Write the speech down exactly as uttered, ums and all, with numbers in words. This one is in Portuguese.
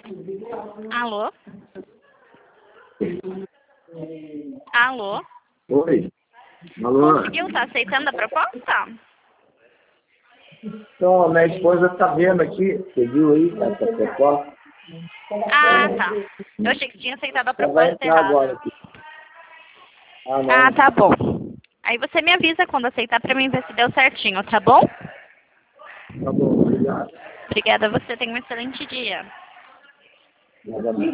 Alô? Alô? Oi. Alô? Conseguiu? Tá aceitando a proposta? Então, a minha esposa tá vendo aqui. Você viu aí essa proposta? Ah, tá. Eu achei que tinha aceitado a Ela vai proposta entrar agora errada. aqui. Ah, não. Ah, tá bom. Aí você me avisa quando aceitar pra mim ver se deu certinho, tá bom? Tá bom, obrigado. Obrigada a você. Tenha um excelente dia. Nada a ver.